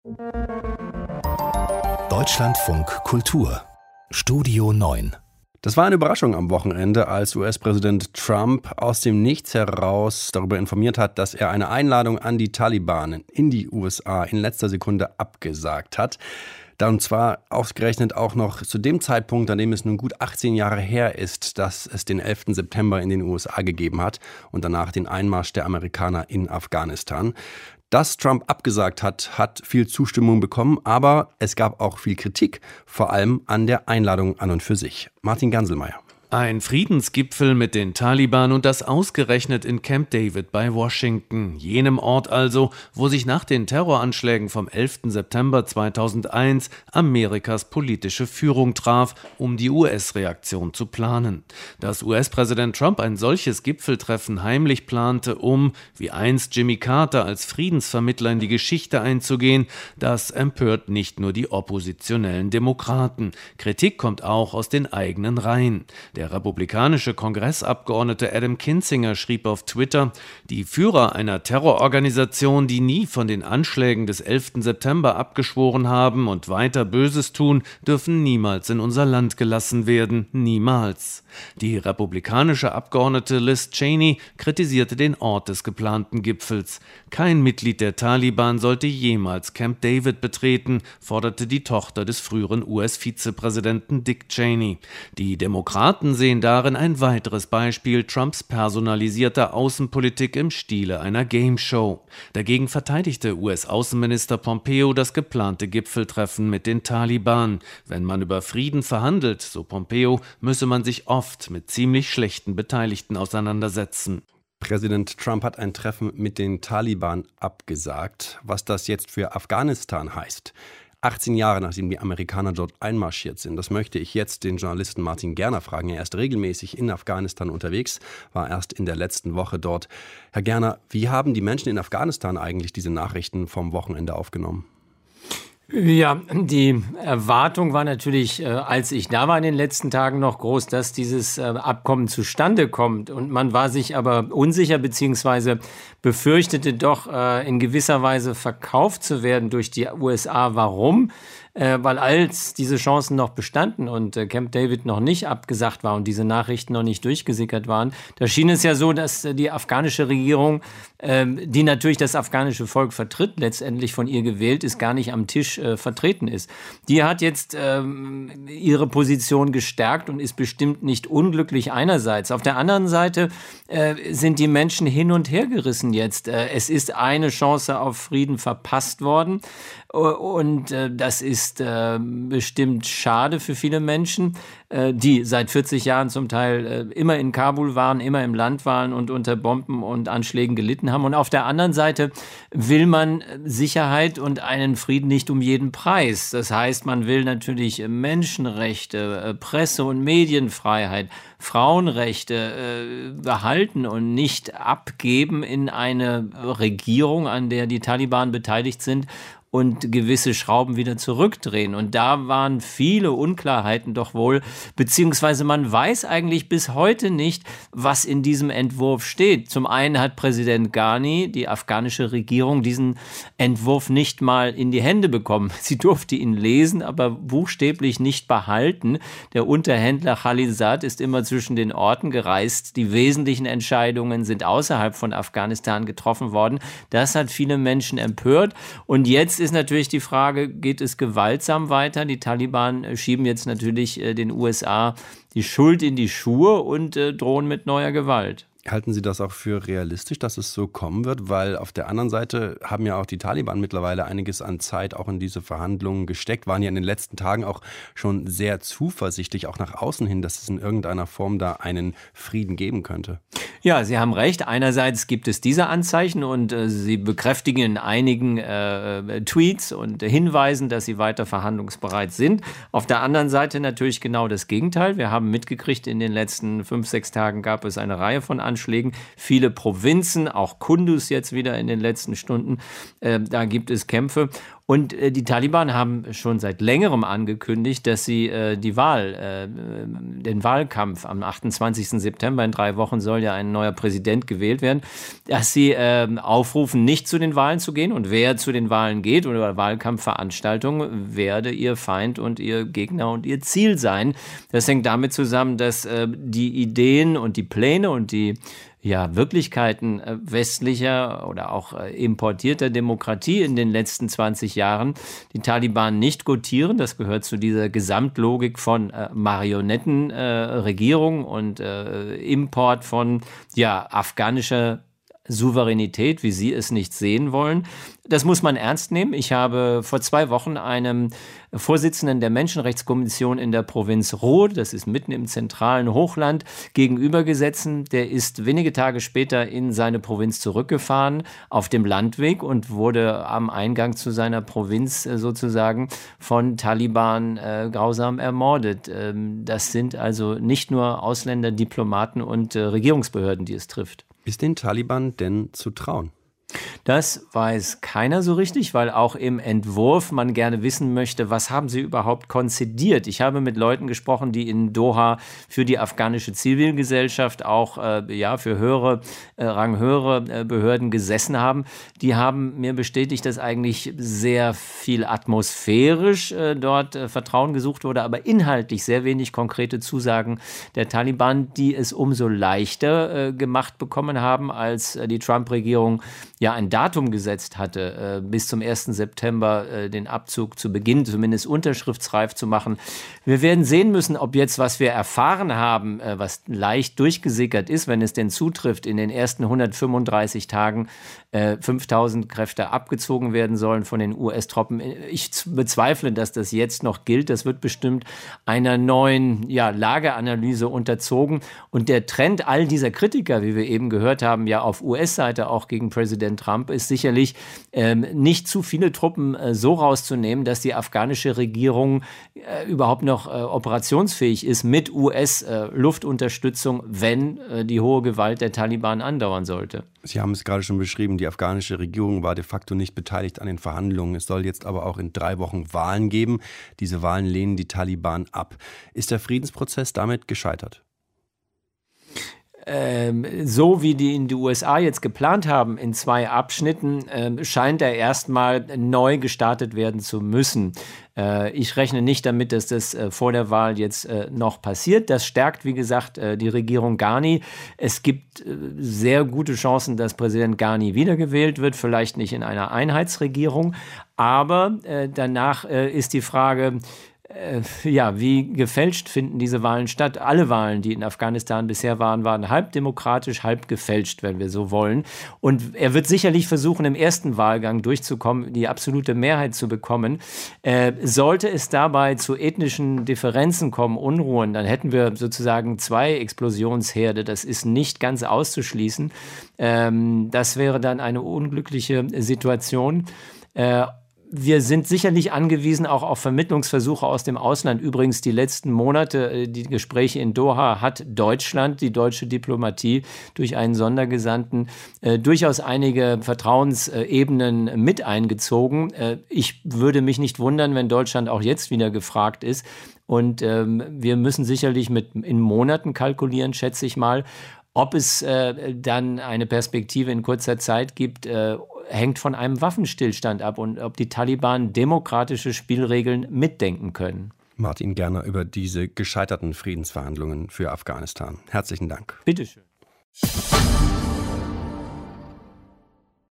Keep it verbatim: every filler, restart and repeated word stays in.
Deutschlandfunk Kultur Studio neun. Das war eine Überraschung am Wochenende, als U S-Präsident Trump aus dem Nichts heraus darüber informiert hat, dass er eine Einladung an die Taliban in die U S A in letzter Sekunde abgesagt hat. Und zwar ausgerechnet auch noch zu dem Zeitpunkt, an dem es nun gut achtzehn Jahre her ist, dass es den elften September in den U S A gegeben hat und danach den Einmarsch der Amerikaner in Afghanistan. Dass Trump abgesagt hat, hat viel Zustimmung bekommen, aber es gab auch viel Kritik, vor allem an der Einladung an und für sich. Martin Ganselmeier. Ein Friedensgipfel mit den Taliban und das ausgerechnet in Camp David bei Washington, jenem Ort also, wo sich nach den Terroranschlägen vom elften September zweitausendeins Amerikas politische Führung traf, um die U S-Reaktion zu planen. Dass U S-Präsident Trump ein solches Gipfeltreffen heimlich plante, um, wie einst Jimmy Carter, als Friedensvermittler in die Geschichte einzugehen, das empört nicht nur die oppositionellen Demokraten. Kritik kommt auch aus den eigenen Reihen. Der Der republikanische Kongressabgeordnete Adam Kinzinger schrieb auf Twitter, die Führer einer Terrororganisation, die nie von den Anschlägen des elften September abgeschworen haben und weiter Böses tun, dürfen niemals in unser Land gelassen werden, niemals. Die republikanische Abgeordnete Liz Cheney kritisierte den Ort des geplanten Gipfels. Kein Mitglied der Taliban sollte jemals Camp David betreten, forderte die Tochter des früheren U S-Vizepräsidenten Dick Cheney. Die Demokraten sehen darin ein weiteres Beispiel Trumps personalisierter Außenpolitik im Stile einer Gameshow. Dagegen verteidigte U S-Außenminister Pompeo das geplante Gipfeltreffen mit den Taliban. Wenn man über Frieden verhandelt, so Pompeo, müsse man sich oft mit ziemlich schlechten Beteiligten auseinandersetzen. Präsident Trump hat ein Treffen mit den Taliban abgesagt. Was das jetzt für Afghanistan heißt, achtzehn Jahre nachdem die Amerikaner dort einmarschiert sind. Das möchte ich jetzt den Journalisten Martin Gerner fragen. Er ist regelmäßig in Afghanistan unterwegs, war erst in der letzten Woche dort. Herr Gerner, wie haben die Menschen in Afghanistan eigentlich diese Nachrichten vom Wochenende aufgenommen? Ja, die Erwartung war natürlich, äh, als ich da war in den letzten Tagen, noch groß, dass dieses äh, Abkommen zustande kommt. Und man war sich aber unsicher beziehungsweise befürchtete doch äh, in gewisser Weise verkauft zu werden durch die U S A. Warum? Äh, weil als diese Chancen noch bestanden und äh, Camp David noch nicht abgesagt war und diese Nachrichten noch nicht durchgesickert waren, da schien es ja so, dass äh, die afghanische Regierung, äh, die natürlich das afghanische Volk vertritt, letztendlich von ihr gewählt ist, gar nicht am Tisch äh, vertreten ist. Die hat jetzt äh, ihre Position gestärkt und ist bestimmt nicht unglücklich einerseits. Auf der anderen Seite äh, sind die Menschen hin und her gerissen jetzt. Äh, es ist eine Chance auf Frieden verpasst worden. Und äh, das ist äh, bestimmt schade für viele Menschen, äh, die seit vierzig Jahren zum Teil äh, immer in Kabul waren, immer im Land waren und unter Bomben und Anschlägen gelitten haben. Und auf der anderen Seite will man Sicherheit und einen Frieden nicht um jeden Preis. Das heißt, man will natürlich Menschenrechte, äh, Presse- und Medienfreiheit, Frauenrechte äh, behalten und nicht abgeben in eine Regierung, an der die Taliban beteiligt sind, und gewisse Schrauben wieder zurückdrehen. Und da waren viele Unklarheiten doch wohl, beziehungsweise man weiß eigentlich bis heute nicht, was in diesem Entwurf steht. Zum einen hat Präsident Ghani, die afghanische Regierung, diesen Entwurf nicht mal in die Hände bekommen. Sie durfte ihn lesen, aber buchstäblich nicht behalten. Der Unterhändler Khalilzad ist immer zwischen den Orten gereist. Die wesentlichen Entscheidungen sind außerhalb von Afghanistan getroffen worden. Das hat viele Menschen empört. Und jetzt ist natürlich die Frage, geht es gewaltsam weiter? Die Taliban schieben jetzt natürlich äh, den U S A die Schuld in die Schuhe und äh, drohen mit neuer Gewalt. Halten Sie das auch für realistisch, dass es so kommen wird? Weil auf der anderen Seite haben ja auch die Taliban mittlerweile einiges an Zeit auch in diese Verhandlungen gesteckt, waren ja in den letzten Tagen auch schon sehr zuversichtlich, auch nach außen hin, dass es in irgendeiner Form da einen Frieden geben könnte. Ja, Sie haben recht. Einerseits gibt es diese Anzeichen und äh, sie bekräftigen in einigen äh, Tweets und Hinweisen, dass sie weiter verhandlungsbereit sind. Auf der anderen Seite natürlich genau das Gegenteil. Wir haben mitgekriegt, in den letzten fünf, sechs Tagen gab es eine Reihe von Anschlägen. Viele Provinzen, auch Kunduz jetzt wieder in den letzten Stunden, äh, da gibt es Kämpfe. Und äh, die Taliban haben schon seit längerem angekündigt, dass sie äh, die Wahl, äh, den Wahlkampf am achtundzwanzigsten September, in drei Wochen soll ja ein neuer Präsident gewählt werden, dass sie äh, aufrufen, nicht zu den Wahlen zu gehen. Und wer zu den Wahlen geht oder Wahlkampfveranstaltungen, werde ihr Feind und ihr Gegner und ihr Ziel sein. Das hängt damit zusammen, dass äh, die Ideen und die Pläne und die ja, Wirklichkeiten äh, westlicher oder auch äh, importierter Demokratie in den letzten zwanzig Jahren die Taliban nicht gutieren. Das gehört zu dieser Gesamtlogik von äh, Marionettenregierung äh, und äh, Import von ja, afghanischer Souveränität, wie sie es nicht sehen wollen. Das muss man ernst nehmen. Ich habe vor zwei Wochen einem Vorsitzenden der Menschenrechtskommission in der Provinz Rod, das ist mitten im zentralen Hochland, gegenübergesetzt. Der ist wenige Tage später in seine Provinz zurückgefahren auf dem Landweg und wurde am Eingang zu seiner Provinz sozusagen von Taliban äh, grausam ermordet. Ähm, das sind also nicht nur Ausländer, Diplomaten und äh, Regierungsbehörden, die es trifft. Ist den Taliban denn zu trauen? Das weiß keiner so richtig, weil auch im Entwurf man gerne wissen möchte, was haben sie überhaupt konzidiert. Ich habe mit Leuten gesprochen, die in Doha für die afghanische Zivilgesellschaft auch äh, ja, für höhere, äh, ranghöhere äh, Behörden gesessen haben. Die haben mir bestätigt, dass eigentlich sehr viel atmosphärisch äh, dort äh, Vertrauen gesucht wurde, aber inhaltlich sehr wenig konkrete Zusagen der Taliban, die es umso leichter äh, gemacht bekommen haben, als äh, die Trump-Regierung ja ein Datum gesetzt hatte, äh, bis zum ersten September äh, den Abzug zu Beginn, zumindest unterschriftsreif zu machen. Wir werden sehen müssen, ob jetzt, was wir erfahren haben, äh, was leicht durchgesickert ist, wenn es denn zutrifft, in den ersten hundertfünfunddreißig Tagen äh, fünftausend Kräfte abgezogen werden sollen von den U S-Truppen. Ich bezweifle, dass das jetzt noch gilt. Das wird bestimmt einer neuen ja, Lageanalyse unterzogen. Und der Trend all dieser Kritiker, wie wir eben gehört haben, ja auf U S-Seite auch gegen Präsident Trump, ist sicherlich ähm, nicht zu viele Truppen äh, so rauszunehmen, dass die afghanische Regierung äh, überhaupt noch äh, operationsfähig ist mit U S-Luftunterstützung, äh, wenn äh, die hohe Gewalt der Taliban andauern sollte. Sie haben es gerade schon beschrieben, die afghanische Regierung war de facto nicht beteiligt an den Verhandlungen. Es soll jetzt aber auch in drei Wochen Wahlen geben. Diese Wahlen lehnen die Taliban ab. Ist der Friedensprozess damit gescheitert? Ähm, so wie die in die U S A jetzt geplant haben, in zwei Abschnitten, äh, scheint er erstmal neu gestartet werden zu müssen. Äh, ich rechne nicht damit, dass das äh, vor der Wahl jetzt äh, noch passiert. Das stärkt, wie gesagt, äh, die Regierung Ghani. Es gibt äh, sehr gute Chancen, dass Präsident Ghani wiedergewählt wird, vielleicht nicht in einer Einheitsregierung. Aber äh, danach äh, ist die Frage, ja, wie gefälscht finden diese Wahlen statt? Alle Wahlen, die in Afghanistan bisher waren, waren halb demokratisch, halb gefälscht, wenn wir so wollen. Und er wird sicherlich versuchen, im ersten Wahlgang durchzukommen, die absolute Mehrheit zu bekommen. Äh, sollte es dabei zu ethnischen Differenzen kommen, Unruhen, dann hätten wir sozusagen zwei Explosionsherde. Das ist nicht ganz auszuschließen. Ähm, das wäre dann eine unglückliche Situation. Äh, Wir sind sicherlich angewiesen auch auf Vermittlungsversuche aus dem Ausland. Übrigens die letzten Monate, die Gespräche in Doha, hat Deutschland, die deutsche Diplomatie, durch einen Sondergesandten äh, durchaus einige Vertrauensebenen mit eingezogen. Äh, ich würde mich nicht wundern, wenn Deutschland auch jetzt wieder gefragt ist. Und ähm, wir müssen sicherlich mit in Monaten kalkulieren, schätze ich mal. Ob es äh, dann eine Perspektive in kurzer Zeit gibt, äh, hängt von einem Waffenstillstand ab und ob die Taliban demokratische Spielregeln mitdenken können. Martin Gerner über diese gescheiterten Friedensverhandlungen für Afghanistan. Herzlichen Dank. Bitteschön.